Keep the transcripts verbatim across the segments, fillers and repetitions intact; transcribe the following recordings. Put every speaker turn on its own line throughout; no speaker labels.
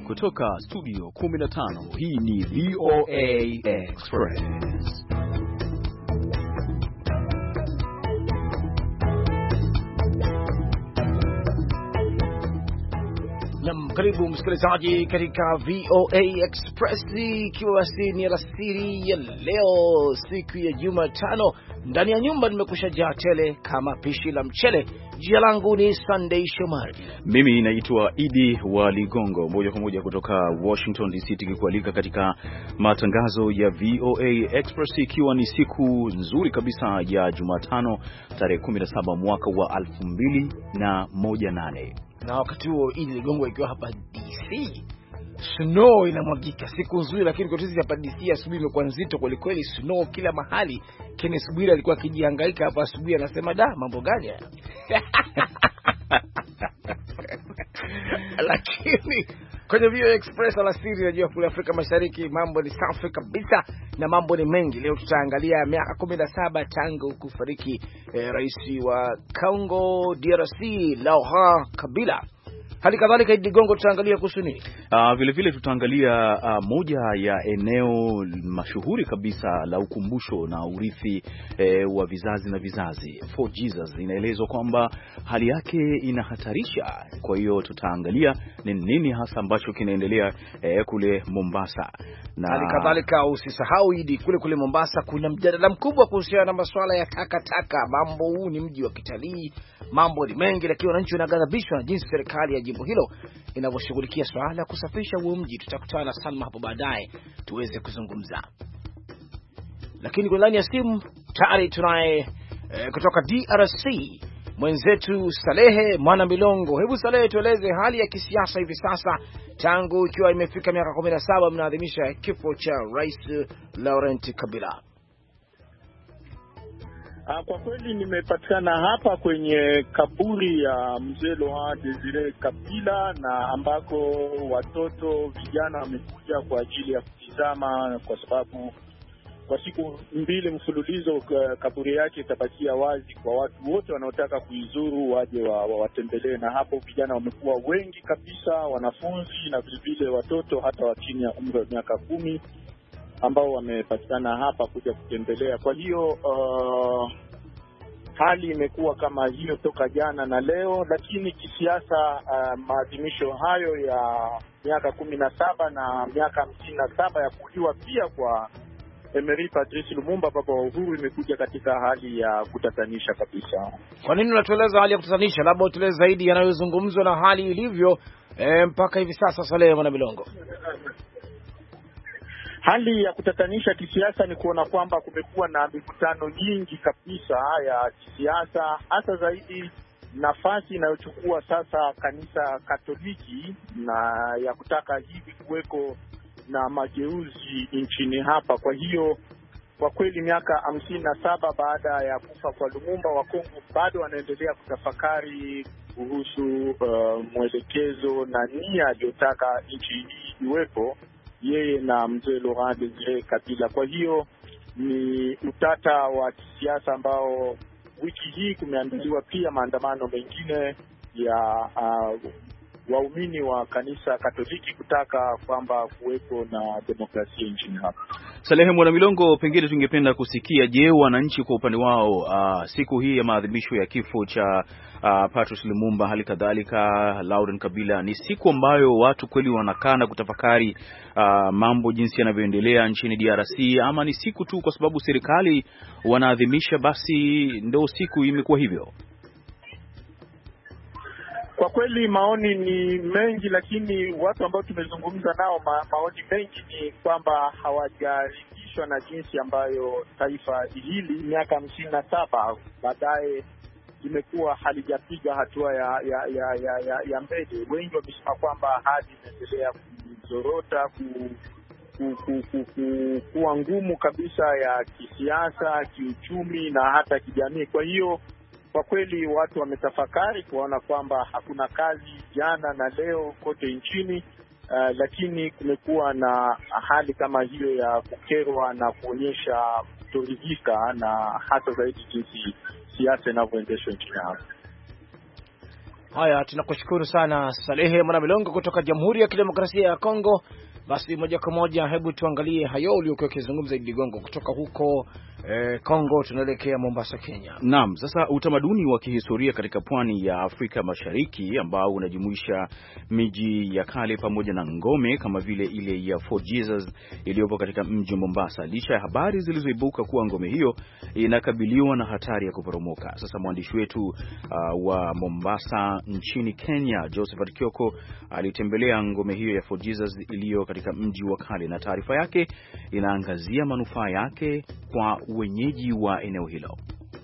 Kutoka studio kumi na tano, hii ni V O A Express.
Nam, karibu msikilizaji katika V O A Express, ikiwa ni alasiri ya leo, siku ya Jumatano. Ndani ya nyumba nimekusha jaa tele kama pishi la mchele. Jina langu ni Sunday Shomari.
Mimi naitwa Idi wa Ligongo, moja kwa moja kutoka Washington D C, tukikualika katika matangazo ya V O A Express, ikiwa ni siku nzuri kabisa ya Jumatano tarehe kumi na saba mwaka wa elfu mbili na nane.
Na wakati huo Idi Ligongo ikiwa hapa D C, snow inamwagika. Siku nzuri, lakini kwa sisi hapa D C asubuhi imekuwa nzito kweli kweli, snow kila mahali. Kenneth Bwire alikuwa akijihangaika hapa asubuhi, anasema da, mambo gani haya? Lakini kwenye V O A Express alasiri, najua kule Afrika Mashariki mambo ni safi kabisa na mambo ni mengi. Leo tutaangalia miaka kumi na saba tangu kufariki eh, rais wa Congo D R C Laurent Kabila. Hali kadhalika Idi Ligongo tutaangalia kuhusu nini?
Uh, vile vile tutaangalia uh, moja ya eneo mashuhuri kabisa la ukumbusho na urithi eh, wa vizazi na vizazi. Fort Jesus inaelezwa kwamba hali yake inahatarisha. Kwa hiyo tutaangalia ni nini hasa ambacho kinaendelea eh, kule Mombasa.
Na hali kadhalika usisahau Idi, kule kule Mombasa kuna mjadala mkubwa kuhusiana na masuala ya takataka. Mambo huu ni mji wa kitalii, mambo ni mengi, lakini wananchi wanaghadhabishwa na jinsi serikali ya jimbo hilo inavyoshughulikia swala la kusafisha huo mji. Tutakutana na Salma hapo baadaye tuweze kuzungumza. Lakini kwa ndani ya simu tayari tunaye e, kutoka D R C mwenzetu Salehe Mwana Milongo. Hebu Salehe, tueleze hali ya kisiasa hivi sasa tangu ikiwa imefika miaka kumi na saba mnaadhimisha kifo cha Rais Laurent Kabila.
Kwa kweli nimepatikana hapa kwenye kaburi ya mzee Laurent Desire Kabila, na ambako watoto vijana wamekuja kwa ajili ya kutizama, kwa sababu kwa siku mbili mfululizo kaburi yake itabakia wazi kwa watu wote wanaotaka kuizuru waje wa, wa watembelee. Na hapo vijana wamekuwa wengi kabisa, wanafunzi na vile watoto hata wa chini ya umri wa miaka kumi ambao wamepatikana hapa kuja kutembelea. Kwa hiyo uh, hali imekuwa kama hiyo toka jana na leo. Lakini kisiasa, uh, maadhimisho hayo ya miaka kumi na saba na miaka hamsini na saba ya kuuliwa pia kwa Emery Patrice Lumumba, baba wa uhuru, imekuja katika hali ya kutatanisha kabisa.
Kwa nini unatueleza hali ya kutatanisha? Labda utueleze zaidi yanayozungumzwa na hali ilivyo e, mpaka hivi sasa. Salehe Mwana Milongo.
Hali ya kutatanisha kisiasa ni kuona kwamba kumekuwa na mikutano nyingi kabisa ya kisiasa, hasa zaidi nafasi inayochukua sasa kanisa Katoliki na ya kutaka hivi kuweko na mageuzi nchini hapa. Kwa hiyo kwa kweli miaka hamsini na saba baada ya kufa kwa Lumumba, wa Kongo bado wanaendelea kutafakari kuhusu uh, mwelekezo na nia aliyotaka nchi hii iwepo yeye na mzee Laurent Desire Kabila. Kwa hiyo ni utata wa kisiasa ambao wiki hii kumeandaliwa pia maandamano mengine ya uh, waumini wa kanisa Katoliki kutaka kwamba kuwepo na demokrasia nchini hapa.
Salehe Mwana Milongo, pengine tungependa kusikia, je, wananchi kwa upande wao uh, siku hii ya maadhimisho ya kifo cha uh, Patrice Lumumba, hali kadhalika Laurent Kabila, ni siku ambayo watu kweli wanakaa na kutafakari uh, mambo jinsi yanavyoendelea nchini D R C, ama ni siku tu kwa sababu serikali wanaadhimisha basi ndio siku imekuwa hivyo?
Kwa kweli maoni ni mengi, lakini watu ambao tumezungumza nao ma, maoni mengi ni kwamba hawajaridhishwa na jinsi ambayo taifa hili miaka hamsini na saba baadaye imekuwa halijapiga hatua ya ya ya ya, ya, ya mbele. Wengi wamesema kwamba hali inaendelea kuzorota, ku, ku, ku, ku, ku, kuwa ngumu kabisa ya kisiasa, kiuchumi na hata kijamii. Kwa hiyo kwa kweli watu wametafakari kuona kwamba hakuna kazi jana na leo kote nchini, uh, lakini kumekuwa na hali kama hiyo ya kukerwa na kuonyesha kutoridhika na hata zaidi jinsi siasa inavyoendeshwa nchini hapa.
Haya, tunakushukuru sana Salehe Mwanamilongo kutoka Jamhuri ya Kidemokrasia ya Kongo. Basi moja kwa moja hebu tuangalie hayo uliokuwa ukizungumza Idi Ligongo kutoka huko eh, Kongo. Tunaelekea Mombasa, Kenya.
Naam, sasa utamaduni wa kihistoria katika pwani ya Afrika Mashariki ambao unajumuisha miji ya kale pamoja na ngome kama vile ile ya Fort Jesus iliyopo katika mji wa Mombasa, licha ya habari zilizoibuka kuwa ngome hiyo inakabiliwa na hatari ya kuporomoka. Sasa mwandishi wetu uh, wa Mombasa nchini Kenya, Josephat Kioko, alitembelea ngome hiyo ya Fort Jesus iliyo katika mji wa kale, na taarifa yake inaangazia manufaa yake kwa wenyeji wa eneo hilo.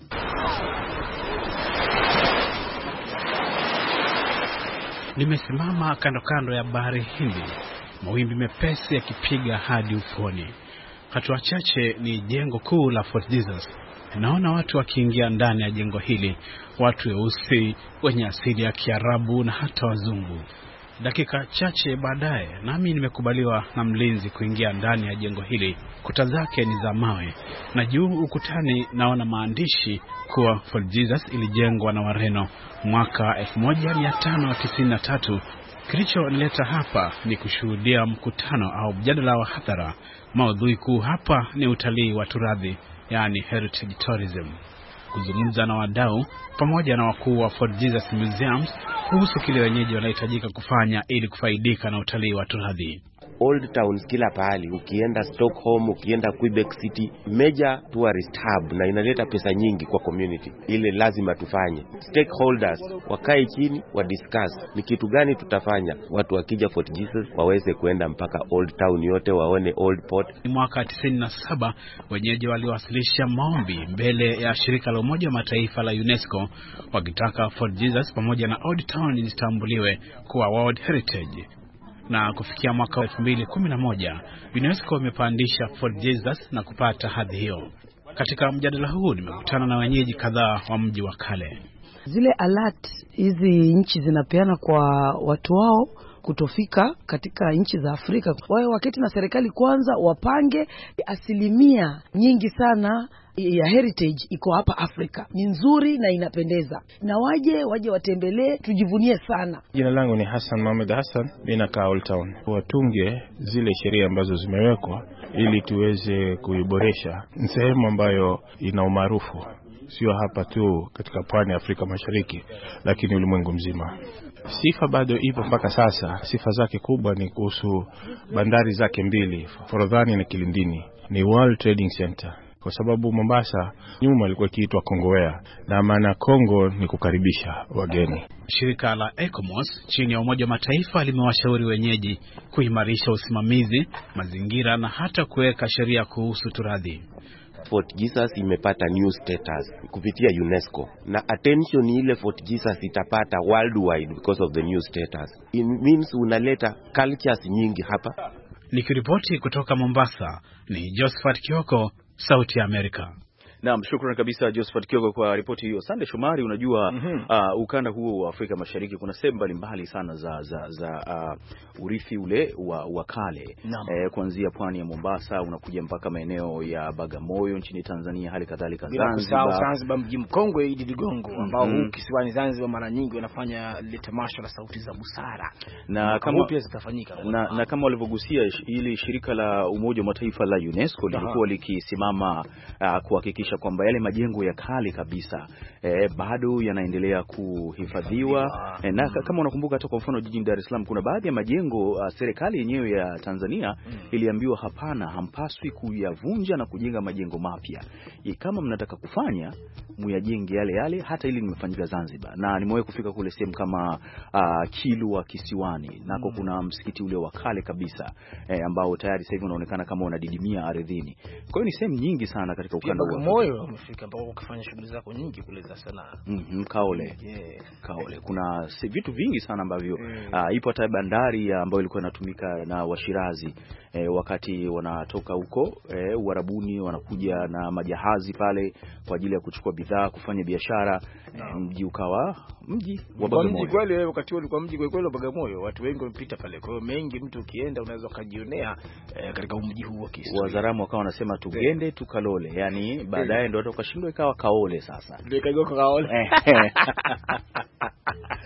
Nimesimama kando kando ya bahari Hindi, mawimbi mepesi yakipiga hadi ufoni. Hatua chache ni jengo kuu la Fort Jesus. Naona watu wakiingia ndani ya jengo hili, watu weusi, wenye asili ya Kiarabu na hata wazungu. Dakika chache baadaye nami nimekubaliwa na mlinzi kuingia ndani ya jengo hili. Kuta zake ni za mawe na juu ukutani naona maandishi kuwa Fort Jesus ilijengwa na Wareno mwaka elfu moja mia tano tisini na tatu. Kilichonileta hapa ni kushuhudia mkutano au mjadala wa hadhara. Maudhui kuu hapa ni utalii wa turathi, yani heritage tourism. Kuzungumza na wadau pamoja na wakuu wa Fort Jesus Museums kuhusu kile wenyeji wanahitajika kufanya ili kufaidika na utalii wa turathi.
Old towns kila pahali, ukienda Stockholm, ukienda Quebec City, major tourist hub, na inaleta pesa nyingi kwa community. Ile lazima tufanye. Stakeholders wakae chini wa discuss ni kitu gani tutafanya. Watu wakija Fort Jesus waweze kuenda mpaka Old Town yote waone Old Port.
Mwaka tisini na saba wenyeji waliwasilisha maombi mbele ya shirika la Umoja wa Mataifa la UNESCO wakitaka Fort Jesus pamoja na Old Town zitambuliwe kuwa World Heritage. Na kufikia mwaka elfu mbili kumi na moja UNESCO imepandisha Fort Jesus na kupata hadhi hiyo. Katika mjadala huu nimekutana na wenyeji kadhaa wa mji wa kale.
Zile alert hizi nchi zinapeana kwa watu wao kutofika katika nchi za Afrika, wao wakati na serikali kwanza wapange asilimia nyingi sana ya heritage iko hapa Afrika. Ni nzuri na inapendeza. Na waje waje watembelee, tujivunie sana.
Jina langu ni Hassan Mohamed Hassan, ninakaa Old Town. Watunge zile sheria ambazo zimewekwa ili tuweze kuiboresha. Ni sehemu ambayo ina umaarufu sio hapa tu katika pwani ya Afrika Mashariki, lakini ulimwengu mzima. Sifa bado ipo mpaka sasa. Sifa zake kubwa ni kuhusu bandari zake mbili, Forodhani na Kilindini. Ni World Trading Center. Kwa sababu Mombasa nyuma ilikuwa ikiitwa Kongowea, na maana Kongo ni kukaribisha wageni.
Shirika la ECOMOS chini ya Umoja wa Mataifa limewashauri wenyeji kuimarisha usimamizi, mazingira na hata kuweka sheria kuhusu turathi.
Fort Jesus imepata new status kupitia UNESCO, na attention ile Fort Jesus itapata worldwide because of the new status. It means unaleta cultures nyingi hapa.
Nikiripoti kutoka Mombasa ni Josephat Kioko, Sauti ya Amerika.
Naam, shukrani kabisa Josephat Kioko kwa ripoti hiyo. Sande Shomari, unajua mm -hmm. uh, ukanda huo wa Afrika Mashariki kuna sehemu mbalimbali sana za za, za uh, urithi ule wa, wa kale. Eh, kuanzia pwani ya Mombasa unakuja mpaka maeneo ya Bagamoyo nchini Tanzania, hali kadhalika Zanzibar.
Zanzibar mji mkongwe Idi Ligongo ambao mm -hmm. huu kisiwani Zanzibar mara nyingi wanafanya ile tamasha la sauti za busara.
Na, na kama
pia zitafanyika.
Na, na kama walivyogusia ili shirika la Umoja wa Mataifa la UNESCO lilikuwa likisimama uh, kuhakikisha kwamba yale majengo ya kale kabisa eh, bado yanaendelea kuhifadhiwa. Eh, na kama unakumbuka hata kwa mfano jijini Dar es Salaam kuna baadhi ya majengo uh, serikali yenyewe ya Tanzania mm. iliambiwa hapana, hampaswi kuyavunja na kujenga majengo mapya. Kama mnataka kufanya muyajenge yale yale, hata ili nimefanyika Zanzibar. Na nimewahi kufika kule sehemu kama uh, Kilwa Kisiwani, nako mm. kuna msikiti ule wa kale kabisa eh, ambao tayari sasa hivi unaonekana kama unadidimia ardhini. Kwa hiyo ni sehemu nyingi sana katika ukanda wa
moyo umefika mpaka ukifanya shughuli zako nyingi kule za sanaa.
Mhm, Kaole. Yeah. Kaole. Kuna vitu vingi sana ambavyo yeah. uh, ipo hata bandari ambayo ilikuwa inatumika na Washirazi eh, wakati wanatoka huko eh, Uarabuni wanakuja na majahazi pale kwa ajili ya kuchukua bidhaa kufanya biashara. No. Eh, mji ukawa mji wa Bagamoyo.
Mji kweli wewe wakati ule ulikuwa mji kweli wa Bagamoyo, watu wengi wamepita pale. Kwa hiyo mengi mtu ukienda unaweza kujionea eh, katika mji huu wa kihistoria.
Wazaramu wakawa wanasema tugende tukalole, yani baadaye ndio watu wakashindwa ikawa Kaole sasa.
Ndio ikageuka Kaole.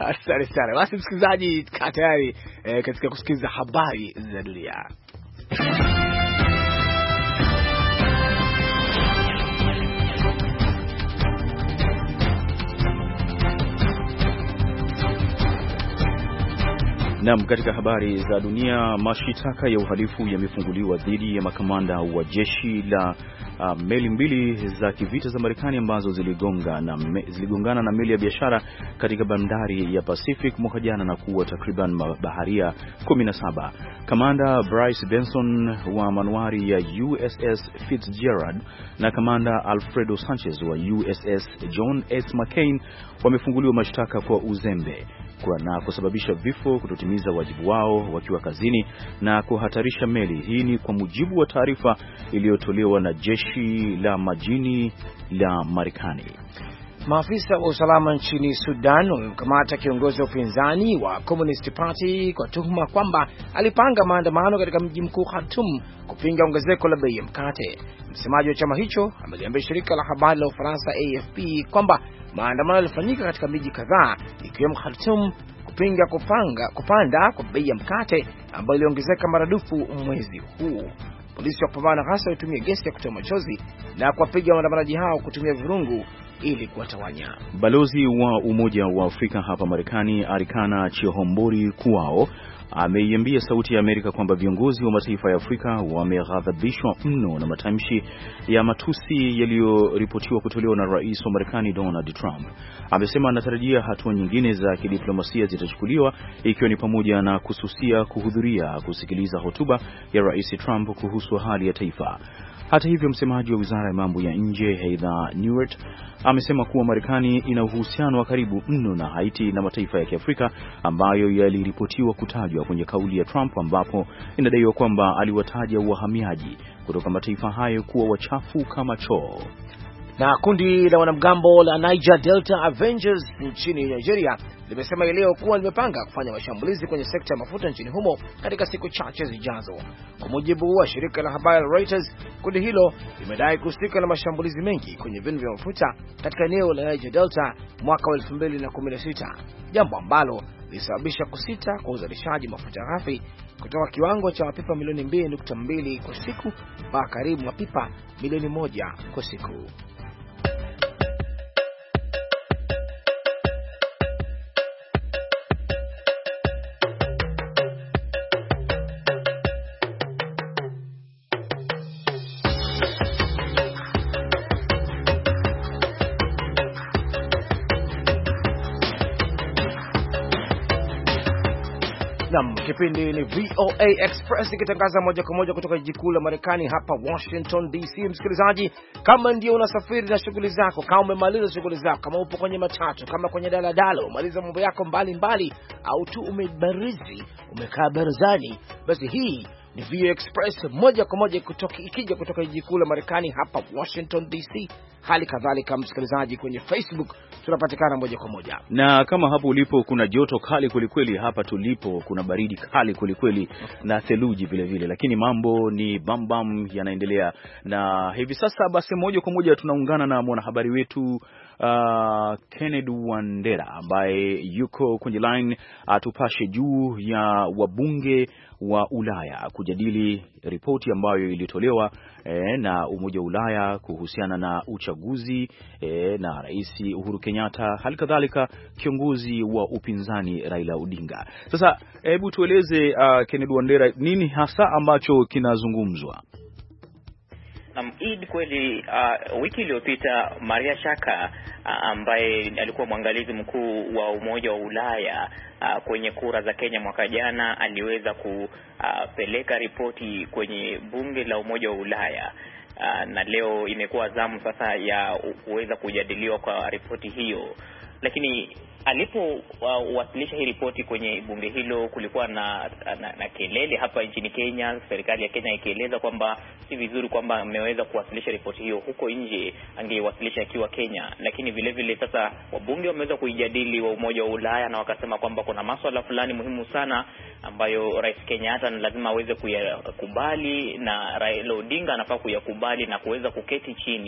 Asante sana. Basi msikilizaji, kaa tayari eh, katika kusikiliza habari za dunia.
Naam, katika habari za dunia, mashitaka ya uhalifu yamefunguliwa dhidi ya makamanda wa jeshi la uh, meli mbili za kivita za Marekani ambazo ziligonga na me, ziligongana na meli ya biashara katika bandari ya Pacific mwaka jana na kuua takriban mabaharia kumi na saba. Kamanda Bryce Benson wa manuari ya U S S Fitzgerald na kamanda Alfredo Sanchez wa U S S John S. McCain wamefunguliwa mashtaka kwa uzembe na kusababisha vifo, kutotimiza wajibu wao wakiwa kazini na kuhatarisha meli. Hii ni kwa mujibu wa taarifa iliyotolewa na jeshi la majini la Marekani.
Maafisa wa usalama nchini Sudan wamemkamata kiongozi wa upinzani wa Communist Party kwa tuhuma kwamba alipanga maandamano katika mji mkuu Khartoum kupinga ongezeko la bei ya mkate. Msemaji wa chama hicho ameliambia shirika la habari la Ufaransa A F P kwamba maandamano yalifanyika katika miji kadhaa ikiwemo Khartoum kupinga kupanga kupanda kwa bei ya mkate ambayo iliongezeka maradufu mwezi huu. Polisi wa kupambana na ghasia walitumia gesi ya kutoa machozi na kuwapiga waandamanaji hao kutumia virungu ili kuwatawanya.
Balozi wa Umoja wa Afrika hapa Marekani, Arikana Chihombori Kuao, ameiambia Sauti ya Amerika kwamba viongozi wa mataifa ya Afrika wameghadhabishwa mno na matamshi ya matusi yaliyoripotiwa kutolewa na Rais wa Marekani Donald Trump. Amesema anatarajia hatua nyingine za kidiplomasia zitachukuliwa, ikiwa ni pamoja na kususia kuhudhuria kusikiliza hotuba ya Rais Trump kuhusu hali ya taifa. Hata hivyo, msemaji wa Wizara ya Mambo ya Nje Heather Nauert amesema kuwa Marekani ina uhusiano wa karibu mno na Haiti na mataifa ya Kiafrika ambayo yaliripotiwa kutajwa kwenye kauli ya Trump, ambapo inadaiwa kwamba aliwataja wahamiaji kutoka mataifa hayo kuwa wachafu kama choo.
Na kundi la wanamgambo la Niger Delta Avengers nchini Nigeria limesema leo kuwa limepanga kufanya mashambulizi kwenye sekta ya mafuta nchini humo katika siku chache zijazo. Kwa mujibu wa shirika la habari la Reuters, kundi hilo limedai kuhusika na mashambulizi mengi kwenye vinu vya mafuta katika eneo la Niger Delta mwaka wa elfu mbili na kumi na sita, jambo ambalo lilisababisha kusita kwa uzalishaji mafuta ghafi kutoka kiwango cha mapipa milioni mbili nukta mbili kwa siku mpaka karibu mapipa milioni moja kwa siku. Naam, kipindi ni V O A Express ikitangaza moja kwa moja kutoka jiji kuu la Marekani hapa Washington D C. Msikilizaji, kama ndio unasafiri na shughuli zako, kama umemaliza shughuli zako, kama upo kwenye matatu, kama kwenye daladala, umaliza mambo yako mbalimbali, au tu umebarizi, umekaa barazani, basi hii ni V O A Express moja kwa moja kutoka ikija kutoka jiji kuu la Marekani hapa Washington D C. Hali kadhalika msikilizaji, kwenye Facebook tunapatikana moja kwa moja.
Na kama hapo ulipo kuna joto kali kwelikweli, hapa tulipo kuna baridi kali kwelikweli na theluji vile vile, lakini mambo ni bambam yanaendelea. Na hivi sasa basi moja kwa moja tunaungana na mwanahabari wetu Uh, Kennedy Wandera ambaye yuko kwenye line atupashe juu ya wabunge wa Ulaya kujadili ripoti ambayo ilitolewa eh, na Umoja wa Ulaya kuhusiana na uchaguzi eh, na Rais Uhuru Kenyatta, halikadhalika kiongozi wa upinzani Raila Odinga. Sasa hebu tueleze uh, Kennedy Wandera, nini hasa ambacho kinazungumzwa?
Um, Eid kweli uh, wiki iliyopita Maria Shaka uh, ambaye alikuwa mwangalizi mkuu wa Umoja wa Ulaya uh, kwenye kura za Kenya mwaka jana aliweza kupeleka uh, ripoti kwenye bunge la Umoja wa Ulaya. Uh, na leo imekuwa zamu sasa ya kuweza kujadiliwa kwa ripoti hiyo. Lakini alipowasilisha uh, hii ripoti kwenye bunge hilo, kulikuwa na, na, na kelele hapa nchini Kenya, serikali ya Kenya ikieleza kwamba si vizuri kwamba ameweza kuwasilisha ripoti hiyo huko nje, angeiwasilisha akiwa Kenya. Lakini vile vile sasa wabunge wameweza kuijadili wa Umoja wa Ulaya na wakasema kwamba kuna masuala fulani muhimu sana ambayo Rais Kenyatta lazima aweze kuyakubali na Raila Odinga anafaa kuyakubali na kuweza kuketi chini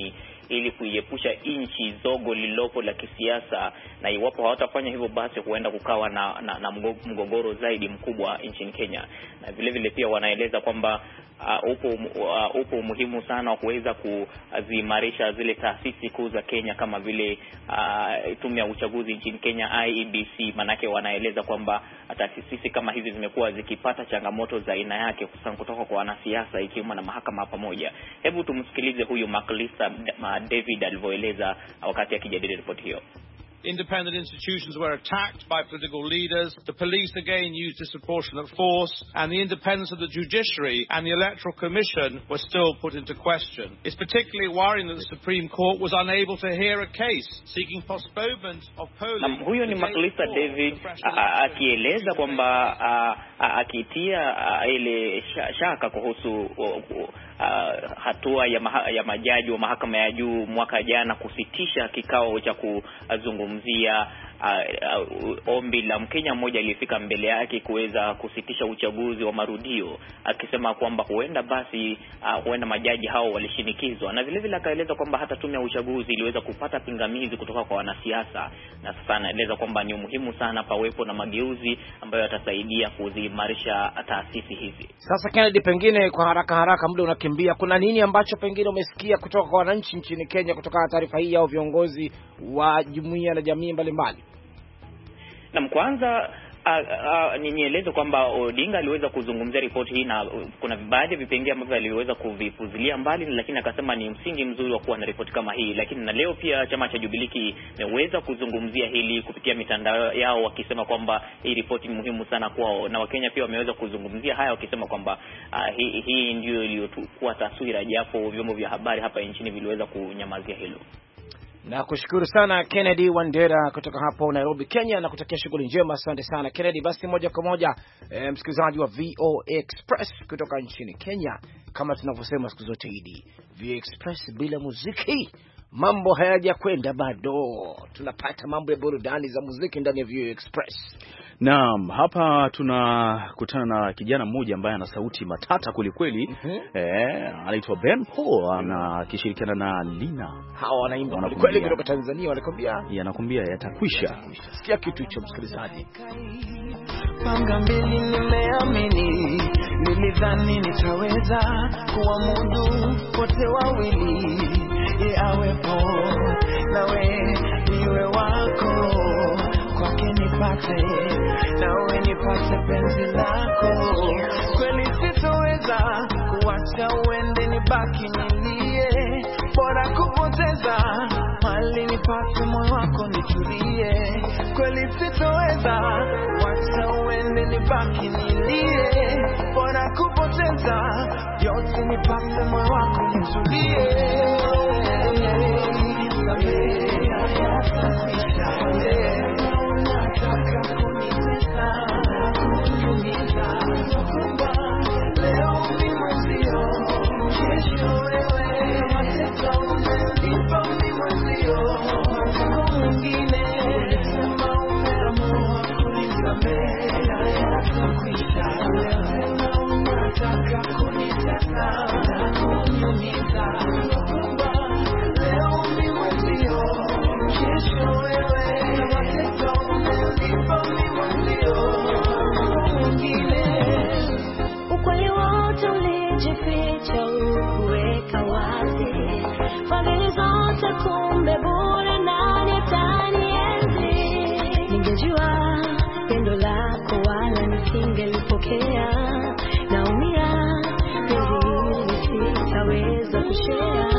ili kuiepusha nchi zogo lilopo la kisiasa, na iwapo hawatafanya hivyo basi huenda kukawa na, na, na mgogoro zaidi mkubwa nchini Kenya. Na vile vile pia wanaeleza kwamba Uh, upo uh, upo umuhimu sana wa kuweza kuzimarisha zile taasisi kuu za Kenya kama vile uh, tume ya uchaguzi nchini Kenya I E B C. Manake wanaeleza kwamba taasisi kama hizi zimekuwa zikipata changamoto za aina yake hususan kutoka kwa wanasiasa ikiwemo na mahakama pamoja. Hebu tumsikilize huyu Maklisa David alivyoeleza wakati akijadili ripoti hiyo.
Independent institutions were attacked by political leaders. The police again used disproportionate force, and the independence of the judiciary and the Electoral Commission were still put into question. It's particularly worrying that the Supreme Court was unable to hear a case seeking postponement of polling.
Na huyo ni Maklisa David akieleza kwamba akitia ile shaka kuhusu Uh, hatua ya, maha, ya majaji wa mahakama ya juu mwaka jana kusitisha kikao cha kuzungumzia uh, uh, ombi la Mkenya mmoja aliyefika mbele yake kuweza kusitisha uchaguzi wa marudio, akisema kwamba huenda basi uh, huenda majaji hao walishinikizwa. Na vile vile akaeleza kwamba hata tume ya uchaguzi iliweza kupata pingamizi kutoka kwa wanasiasa, na sasa anaeleza kwamba ni muhimu sana pawepo na mageuzi ambayo yatasaidia kuzimarisha taasisi hizi.
Sasa Kennedy, pengine kwa haraka haraka muda unakimbia, kuna nini ambacho pengine umesikia kutoka kwa wananchi nchini Kenya kutokana na taarifa hii au viongozi wa jumuiya na jamii mbalimbali?
Na kwanza Uh, uh, nieleze kwamba Odinga aliweza kuzungumzia ripoti hii, na uh, kuna baadhi ya vipengele ambavyo aliweza kuvipuzilia mbali, lakini akasema ni msingi mzuri wa kuwa na ripoti kama hii. Lakini na leo pia chama cha Jubilee kimeweza kuzungumzia hili kupitia mitandao yao, wakisema kwamba hii ripoti ni muhimu sana kwao, na Wakenya pia wameweza kuzungumzia haya wakisema kwamba uh, hii, hii ndio iliyokuwa taswira, japo vyombo vya habari hapa nchini viliweza kunyamazia hilo.
Na kushukuru sana Kennedy Wandera kutoka hapo Nairobi, Kenya, na kutakia shughuli njema. Asante sana Kennedy. Basi moja kwa moja e, msikilizaji wa V O A Express kutoka nchini Kenya, kama tunavyosema siku zote hidi, V O A Express bila muziki mambo hayaja kwenda bado. Tunapata mambo ya burudani za muziki ndani ya V O A Express.
Naam, hapa tunakutana na kijana mmoja ambaye ana sauti matata kweli mm-hmm. Eh, anaitwa Ben Paul, anakishirikiana na Lina.
Hawa wanaimba kweli kutoka Tanzania, wanakuambia
yanakuambia yatakwisha.
Sikia kitu hicho msikilizaji.
Panga mbili nimeamini, nilidhani nitaweza kuamudu wote wawili, ye awepo nawe niwe wako, kwake nipate nawe nipate penzi lako. Kweli sitoweza kuacha uende nibaki nilie, bora kupoteza mali nipate moyo wako nitulie. Kweli sitoweza kuacha uende nibaki nilie, bora kupoteza yote nipate moyo wako nitulie.
Kumbe bora nani atanienzi, ningejua pendo lako wala nisingelipokea, naumia penzi hili sitaweza kushare.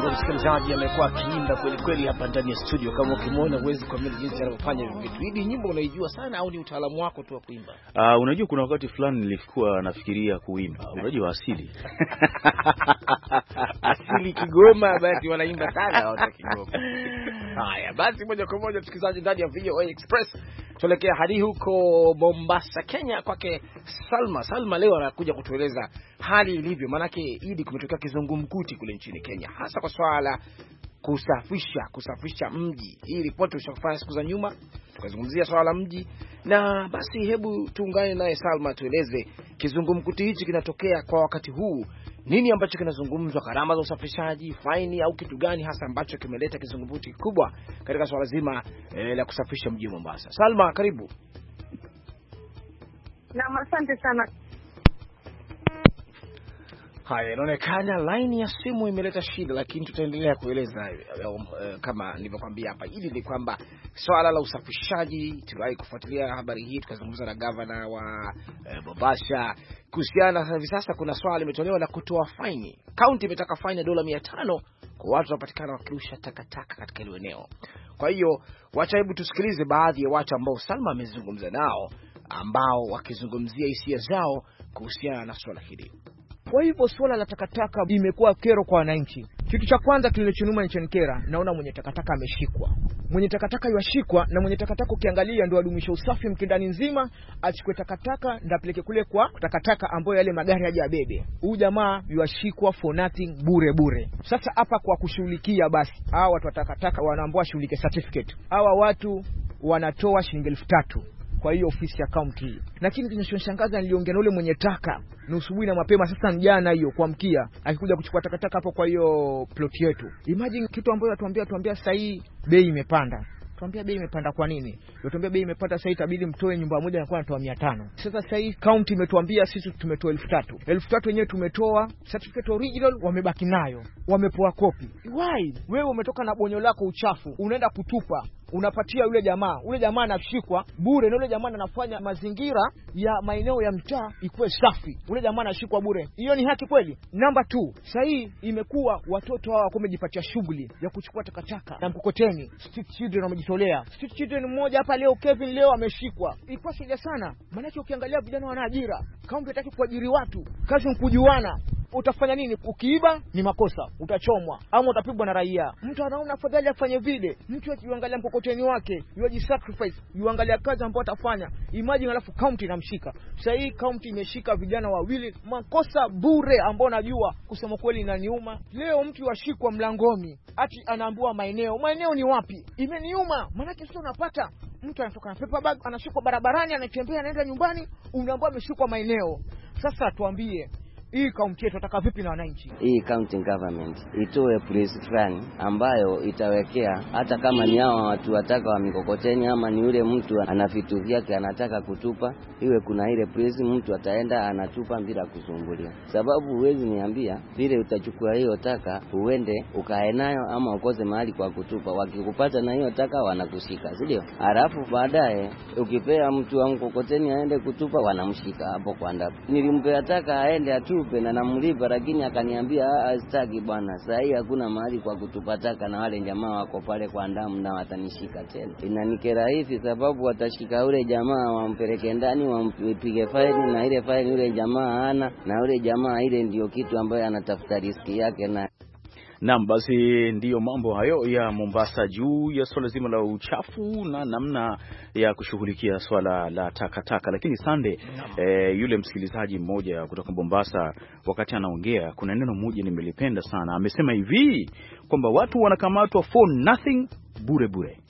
Salma msikilizaji amekuwa akiimba kweli kweli hapa ndani ya studio. Kama ukimwona huwezi kuamini jinsi anavyofanya vitu. Hii nyimbo unaijua sana au ni utaalamu wako tu wa kuimba?
Ah, uh, unajua kuna wakati fulani nilikuwa nafikiria kuimba. Unajua asili.
Asili Kigoma, basi wanaimba sana watu Kigoma. Haya, basi moja kwa moja tukizaji ndani ya V O A Express. Tuelekea hadi huko Mombasa, Kenya kwake Salma. Salma leo anakuja kutueleza hali ilivyo, manake Idi kumetokea kizungumkuti kule nchini Kenya, hasa kwa swala kusafisha kusafisha mji. Hii ripoti tushafanya siku za nyuma, tukazungumzia swala la mji, na basi hebu tuungane naye Salma tueleze kizungumkuti hichi kinatokea kwa wakati huu. Nini ambacho kinazungumzwa, gharama za usafishaji, faini au kitu gani hasa ambacho kimeleta kizungumkuti kubwa katika swala zima eh, la kusafisha mji wa Mombasa? Salma, karibu.
Na asante sana.
Haya, inaonekana line ya simu imeleta shida, lakini tutaendelea kueleza uh, uh, kama nilivyokuambia hapa. Hili ni kwamba swala la usafishaji, tuliwahi kufuatilia habari hii, tukazungumza na governor wa uh, Mombasa kuhusiana. Hivi sasa kuna swala limetolewa la kutoa faini. County imetaka faini ya dola mia tano kwa watu wanapatikana wakirusha takataka katika ile eneo. Kwa hiyo wacha hebu tusikilize baadhi ya watu ambao Salma amezungumza nao, ambao wakizungumzia hisia zao kuhusiana na swala hili.
Kwa hivyo swala la takataka imekuwa kero kwa wananchi. Kitu cha kwanza tulichonuma nchini Kera, naona mwenye takataka ameshikwa. Mwenye takataka yashikwa, na mwenye takataka ukiangalia ndio adumisha usafi mkindani nzima, achukue takataka ndio apeleke kule kwa takataka ambayo yale magari haja abebe. Huyu jamaa yashikwa for nothing, bure bure. Sasa hapa kwa kushughulikia, basi hawa watu wa takataka wanaambiwa shughulike certificate. Hawa watu wanatoa shilingi elfu tatu kwa hiyo ofisi ya county. Lakini kinachoshangaza, niliongea na yule mwenye taka nusubuhi na mapema sasa jana hiyo kuamkia, akikuja kuchukua takataka hapo kwa hiyo plot yetu. Imagine kitu ambacho atuambia tuambia sasa hii bei imepanda. Tuambia bei imepanda kwa nini? Tuambia bei imepanda sasa itabidi mtoe nyumba moja na kwa natoa mia tano. Sasa sasa hii county imetuambia sisi tumetoa elfu tatu. elfu tatu wenyewe tumetoa, certificate original wamebaki nayo. Wamepoa copy. Why? Wewe umetoka na bonyo lako uchafu, unaenda kutupa, unapatia yule jamaa. Yule jamaa anashikwa bure, na yule jamaa anafanya mazingira ya maeneo ya mtaa ikuwe safi. Yule jamaa anashikwa bure. Hiyo ni haki kweli? Number two, sasa hii imekuwa watoto hawa wamejipatia shughuli ya kuchukua takataka na mkokoteni. Street children wamejitolea. Street children mmoja hapa leo, Kevin leo ameshikwa. Ilikuwa shida sana. Maana ukiangalia vijana wana ajira, kaunti hataki kuajiri watu, kazi mkujuana. Utafanya nini? Ukiiba ni makosa, utachomwa ama utapigwa na raia. Mtu anaona afadhali afanye vile. Mtu akiangalia mkokoteni wake, yuaji sacrifice, yuangalia kazi ambayo atafanya. Imagine alafu county inamshika. Sasa hii county imeshika vijana wawili, makosa bure ambao najua kusema kweli inaniuma. Leo mtu yashikwa mlangoni, ati anaambiwa maeneo. Maeneo ni wapi? Imeniuma. Maana sio unapata mtu anatoka na paper bag, anashikwa barabarani, anatembea anaenda nyumbani, unaambiwa ameshikwa maeneo. Sasa tuambie, hii kaunti yetu nataka vipi na wananchi?
Hii county government itoe police fulani ambayo itawekea, hata kama ni hao watu wataka wa mikokoteni ama ni yule mtu ana vitu vyake anataka kutupa, iwe kuna ile police mtu ataenda anatupa bila kusumbuliwa. Sababu huwezi niambia vile utachukua hiyo taka uende ukae nayo ama ukose mahali kwa kutupa. Wakikupata na hiyo taka wanakushika, si ndio? Alafu baadaye ukipea mtu wa mkokoteni aende kutupa wanamshika hapo kwa ndapo. Nilimpea taka aende atu na namlipa, lakini akaniambia sitaki bwana, sasa hii hakuna mahali kwa kutupataka na wale jamaa wako pale kwa ndamu na watanishika tena. Inanikera hivi sababu watashika ule jamaa wampeleke ndani wampige faini, na ile faini ule jamaa hana, na ule jamaa ile ndio kitu ambayo anatafuta riski yake. Na
Naam, basi ndiyo mambo hayo ya Mombasa juu ya swala zima la uchafu na namna ya kushughulikia swala la takataka. Lakini Sande, eh, yule msikilizaji mmoja kutoka Mombasa wakati anaongea, kuna neno moja nimelipenda sana. Amesema hivi kwamba watu wanakamatwa for nothing, bure bure.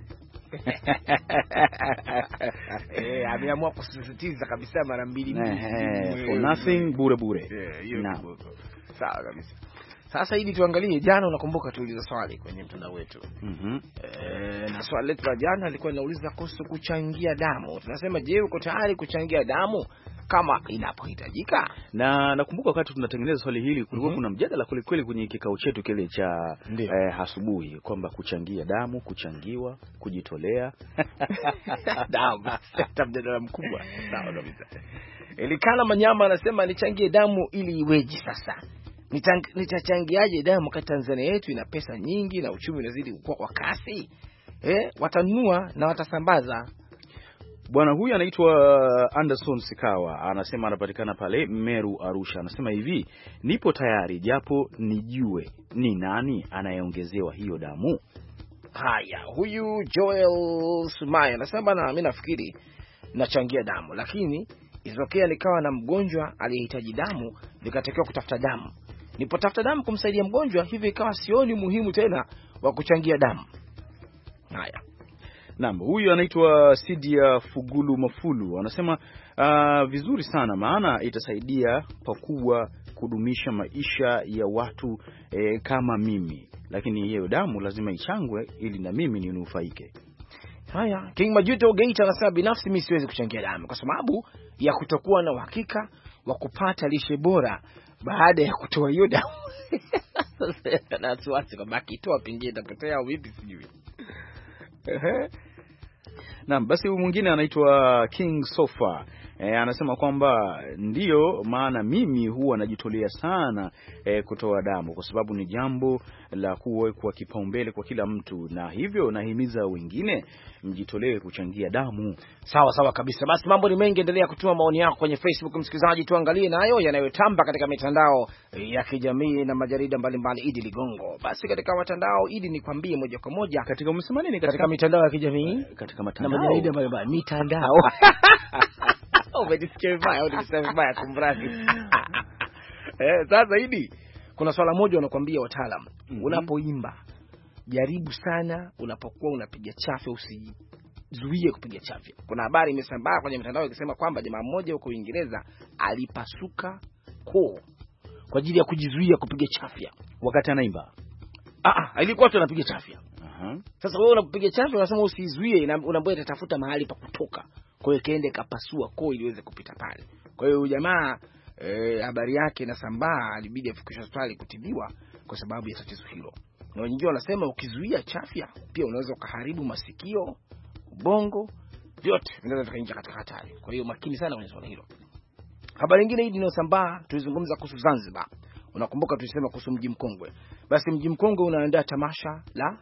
Eh, ameamua kusisitiza kabisa mara mbili mbili.
For nothing, bure bure.
Naam. Sawa kabisa. Sasa hili tuangalie, jana unakumbuka tuuliza swali kwenye mtandao wetu.
Mhm.
Eh, na swali letu la jana lilikuwa linauliza kuhusu kuchangia damu. Tunasema je, uko tayari kuchangia damu kama inapohitajika?
Na nakumbuka wakati tunatengeneza swali hili kulikuwa mm -hmm. kuna mjadala kweli kweli kwenye kikao chetu kile cha eh, asubuhi kwamba kuchangia damu, kuchangiwa, kujitolea
damu. Sasa mjadala mkubwa. Sawa kabisa. Elikana Manyama anasema nichangie damu ili iweje sasa? nitachangiaje damu wakati Tanzania yetu ina pesa nyingi na uchumi unazidi kukua kwa kasi? Eh, watanunua na watasambaza.
Bwana huyu anaitwa Anderson Sikawa, anasema anapatikana pale Meru, Arusha. Anasema hivi, nipo tayari japo nijue ni nani anayeongezewa hiyo damu.
Haya, huyu Joel Sumaya anasema na mimi nafikiri nachangia damu, lakini isitokea nikawa na mgonjwa aliyehitaji damu nikatakiwa kutafuta damu. Nipotafuta damu kumsaidia mgonjwa, hivi ikawa sioni muhimu tena wa kuchangia damu. Haya.
Naam, huyu anaitwa Sidia Fugulu Mafulu. Anasema uh, vizuri sana, maana itasaidia pakubwa kudumisha maisha ya watu eh, kama mimi. Lakini hiyo damu lazima ichangwe ili na mimi ninufaike.
Haya, King Majuto Geita anasema binafsi mimi siwezi kuchangia damu kwa sababu ya kutokuwa na uhakika wa kupata lishe bora baada ya kutoa hiyo damu. Sasa na wasiwasi kwamba akitoa pengine itapotea au vipi sijui.
Naam, basi huyu mwingine anaitwa King Sofa. E, anasema kwamba ndiyo maana mimi huwa najitolea sana e, kutoa damu kwa sababu ni jambo la kuwekwa kipaumbele kwa kila mtu, na hivyo nahimiza wengine mjitolee kuchangia damu.
Sawa sawa kabisa. Basi mambo ni mengi, endelea kutuma maoni yako kwenye Facebook msikilizaji, tuangalie nayo yanayotamba katika mitandao ya kijamii na majarida mbalimbali. Idi Ligongo. Basi katika mitandao Idi nikwambie moja kwa moja
katika umesema nini
katika, katika mitandao ya kijamii
katika mitandao
na majarida mbalimbali mitandao. Umejisikia vibaya au nikisema vibaya kumradi? Eh, sasa Idi kuna swala moja wanakuambia wataalamu, mm-hmm. Unapoimba jaribu sana unapokuwa unapiga chafya usizuie kupiga chafya. Kuna habari imesambaa kwenye mitandao ikisema kwamba jamaa mmoja huko Uingereza alipasuka koo kwa ajili ya kujizuia kupiga chafya
wakati anaimba.
Ah ah, ilikuwa tu anapiga chafya.
Uh-huh.
Sasa wewe unapiga chafya unasema usizuie, unaambiwa itatafuta mahali pa kutoka. Kwa hiyo kaende kapasua koo ili iweze kupita pale. Kwa hiyo jamaa eh, habari yake inasambaa, alibidi afikishwe hospitali kutibiwa kwa sababu ya tatizo hilo. Na wengine wanasema ukizuia chafya pia unaweza kuharibu masikio, ubongo, vyote vinaweza kuingia katika hatari. Kwa hiyo makini sana kwenye swala hilo. Habari nyingine hii inayosambaa, tulizungumza kuhusu Zanzibar. Unakumbuka tulisema kuhusu mji mkongwe. Basi mji mkongwe unaandaa tamasha la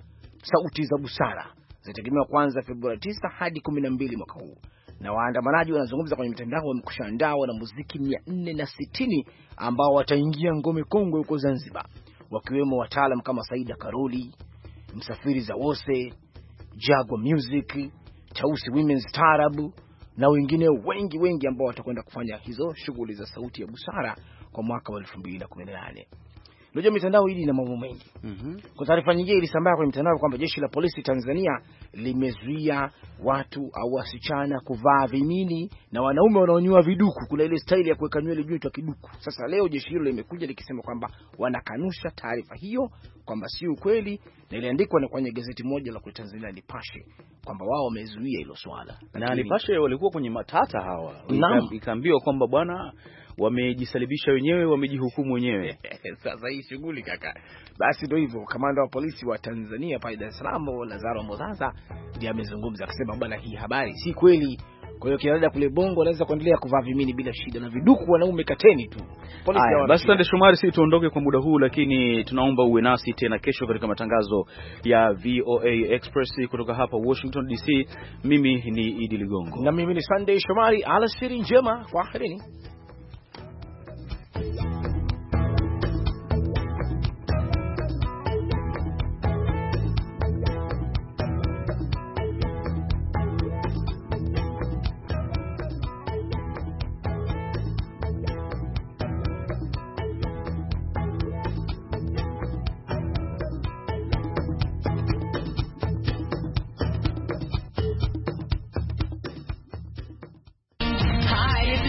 Sauti za Busara. Zitategemewa kwanza Februari tisa hadi kumi na mbili mwaka huu. Na waandamanaji wanazungumza kwenye mitandao wamekushaandaa na muziki mia nne na sitini ambao wataingia ngome kongwe huko Zanzibar, wakiwemo wataalamu kama Saida Karoli, Msafiri za Wose, Jagwa Music, Tausi Women's Tarabu na wengine wengi wengi ambao watakwenda kufanya hizo shughuli za Sauti ya Busara kwa mwaka wa elfu mbili na kumi na nane. Unajua mitandao hii ina mambo mengi.
Mhm.
Kwa taarifa nyingine ilisambaa kwenye mitandao kwamba jeshi la polisi Tanzania limezuia watu au wasichana kuvaa vimini na wanaume wanaonyoa viduku. Kuna ile style ya kuweka nywele juu ya kiduku. Sasa leo jeshi hilo limekuja likisema kwamba wanakanusha taarifa hiyo, kwamba si ukweli, na iliandikwa na kwenye gazeti moja la Tanzania Nipashe kwamba wao wamezuia hilo swala.
Na Nipashe walikuwa kwenye matata hawa. Ikaambiwa kwamba bwana wamejisalibisha wenyewe, wamejihukumu wenyewe.
Sasa hii shughuli kaka. Basi ndio hivyo, kamanda wa polisi wa Tanzania pale Dar es Salaam Lazaro Mozaza ndiye amezungumza akisema bwana hii habari si kweli. Kwa hiyo kiada kule Bongo anaweza kuendelea kuvaa vimini bila shida na viduku wanaume kateni tu.
Polisi hao. Basi Sande Shomari, si tuondoke kwa muda huu, lakini tunaomba uwe nasi tena kesho katika matangazo ya V O A Express kutoka hapa Washington D C. Mimi ni Idi Ligongo.
Na mimi ni Sande Shomari. Alasiri njema. Kwaherini.